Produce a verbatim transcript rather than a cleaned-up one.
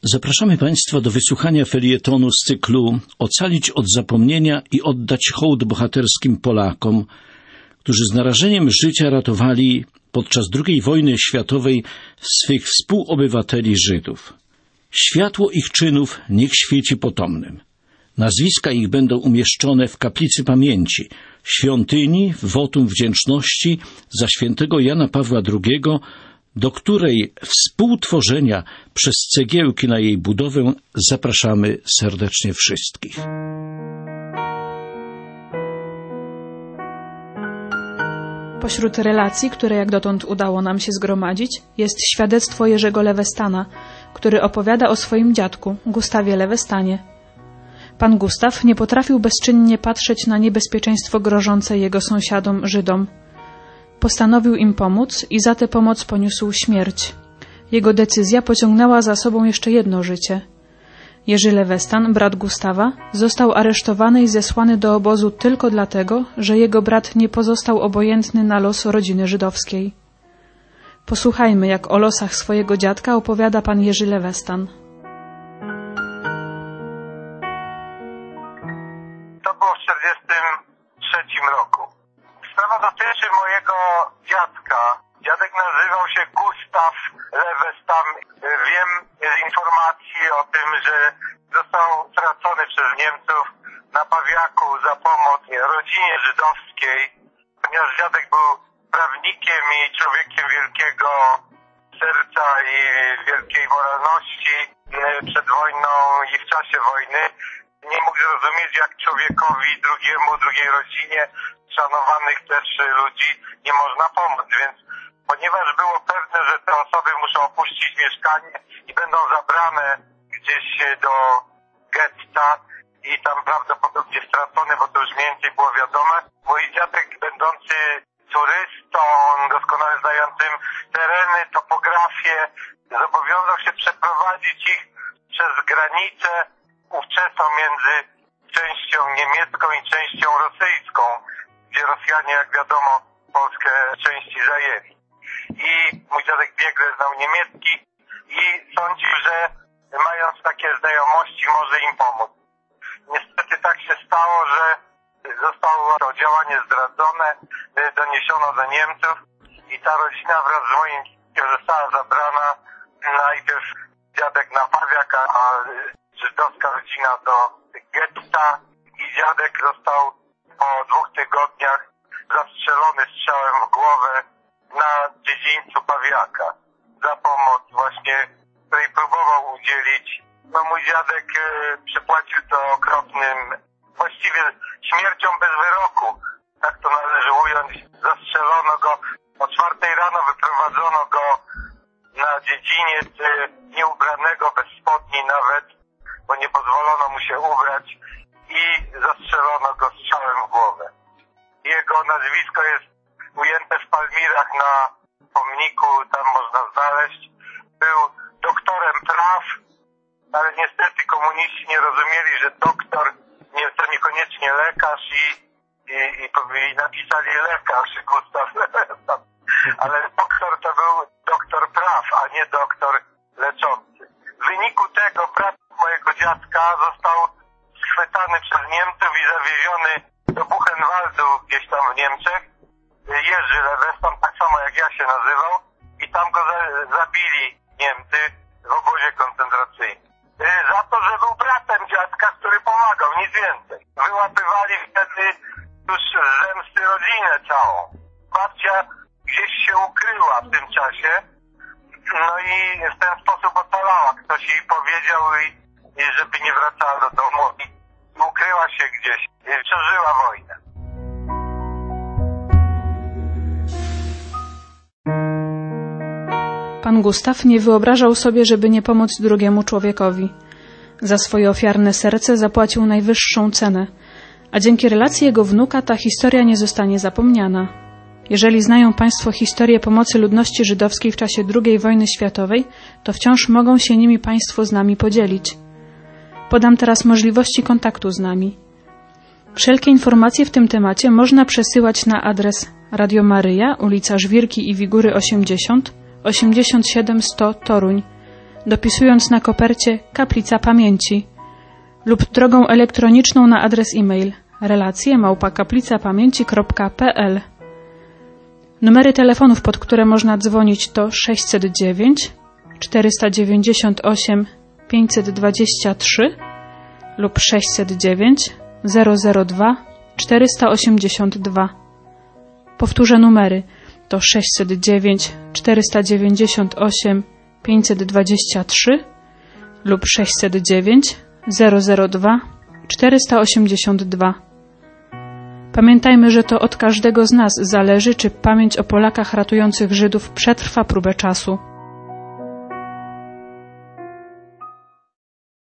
Zapraszamy Państwa do wysłuchania felietonu z cyklu Ocalić od zapomnienia i oddać hołd bohaterskim Polakom, którzy z narażeniem życia ratowali podczas drugiej wojny światowej swych współobywateli Żydów. Światło ich czynów niech świeci potomnym. Nazwiska ich będą umieszczone w kaplicy pamięci, świątyni, wotum wdzięczności za świętego Jana Pawła drugiego, do której współtworzenia przez cegiełki na jej budowę zapraszamy serdecznie wszystkich. Pośród relacji, które jak dotąd udało nam się zgromadzić, jest świadectwo Jerzego Lewestana, który opowiada o swoim dziadku, Gustawie Lewestanie. Pan Gustaw nie potrafił bezczynnie patrzeć na niebezpieczeństwo grożące jego sąsiadom Żydom. Postanowił im pomóc i za tę pomoc poniósł śmierć. Jego decyzja pociągnęła za sobą jeszcze jedno życie. Jerzy Lewestan, brat Gustawa, został aresztowany i zesłany do obozu tylko dlatego, że jego brat nie pozostał obojętny na los rodziny żydowskiej. Posłuchajmy, jak o losach swojego dziadka opowiada pan Jerzy Lewestan. To było w czterdziestym trzecim roku. Sprawa dotyczy mojego dziadka. Dziadek nazywał się Gustaw Lewestan. Wiem z informacji o tym, że został stracony przez Niemców na Pawiaku za pomoc rodzinie żydowskiej. Ponieważ dziadek był prawnikiem i człowiekiem wielkiego serca i wielkiej moralności przed wojną i w czasie wojny, nie mógł zrozumieć, jak człowiekowi drugiemu, drugiej rodzinie, szanowanych też ludzi nie można pomóc, więc ponieważ było pewne, że te osoby muszą opuścić mieszkanie i będą zabrane gdzieś do getta i tam prawdopodobnie stracone, bo to już mniej więcej było wiadome, mój dziadek, będący turystą, doskonale znającym tereny, topografię, zobowiązał się przeprowadzić ich przez granicę ówczesną między częścią niemiecką i częścią rosyjską, gdzie Rosjanie, jak wiadomo, Polskę części zajęli. I mój dziadek biegle znał niemiecki i sądził, że mając takie znajomości może im pomóc. Niestety tak się stało, że zostało to działanie zdradzone, doniesiono do Niemców i ta rodzina wraz z moim dziadkiem została zabrana. Najpierw dziadek na Pawiak, a żydowska rodzina do getta i dziadek został po dwóch tygodniach zastrzelony strzałem w głowę na dziedzińcu Pawiaka za pomoc właśnie, której próbował udzielić. No mój dziadek e, przypłacił to okropnym, właściwie śmiercią bez wyroku, tak to należy ująć. Zastrzelono go, o czwartej rano wyprowadzono go na dziedziniec e, nieubranego, bez spodni nawet, bo nie pozwolono mu się ubrać i zastrzelono go strzałem w głowę. Jego nazwisko jest ujęte w Palmirach na pomniku, tam można znaleźć. Był doktorem praw, ale niestety komuniści nie rozumieli, że doktor nie, to niekoniecznie lekarz i, i, i, i napisali lekarz Gustaw Lewestan. Ale doktor to był doktor praw, a nie doktor leczący. W wyniku tego brat mojego dziadka został schwytany przez Niemców i zawieziony do Buchenwaldu gdzieś tam w Niemczech. Jerzy Lewestan, tak samo jak ja się nazywał, i tam go zabili Niemcy w obozie koncentracyjnym. Za to, że był bratem dziadka, który pomagał, nic więcej. Wyłapywali wtedy już z zemsty rodzinę całą. Babcia gdzieś się ukryła w tym czasie, no i w ten sposób ocalała. Ktoś jej powiedział, i, i żeby nie wracała do domu, i ukryła się gdzieś, i przeżyła wojnę. Pan Gustaw nie wyobrażał sobie, żeby nie pomóc drugiemu człowiekowi. Za swoje ofiarne serce zapłacił najwyższą cenę, a dzięki relacji jego wnuka ta historia nie zostanie zapomniana. Jeżeli znają Państwo historię pomocy ludności żydowskiej w czasie drugiej wojny światowej, to wciąż mogą się nimi Państwo z nami podzielić. Podam teraz możliwości kontaktu z nami. Wszelkie informacje w tym temacie można przesyłać na adres Radio Maryja, ulica Żwirki i Wigury osiemdziesiąt, osiemdziesiąt siedem sto Toruń. dopisując na kopercie Kaplica Pamięci lub drogą elektroniczną na adres e-mail relacje małpa kaplicapamięci kropka p l. Numery telefonów, pod które można dzwonić, to sześćset dziewięć czterysta dziewięćdziesiąt osiem pięćset dwadzieścia trzy lub sześćset dziewięć zero zero dwa czterysta osiemdziesiąt dwa. Powtórzę numery, to sześćset dziewięć czterysta dziewięćdziesiąt osiem pięćset dwadzieścia trzy lub sześćset dziewięć zero zero dwa czterysta osiemdziesiąt dwa. Pamiętajmy, że to od każdego z nas zależy, czy pamięć o Polakach ratujących Żydów przetrwa próbę czasu.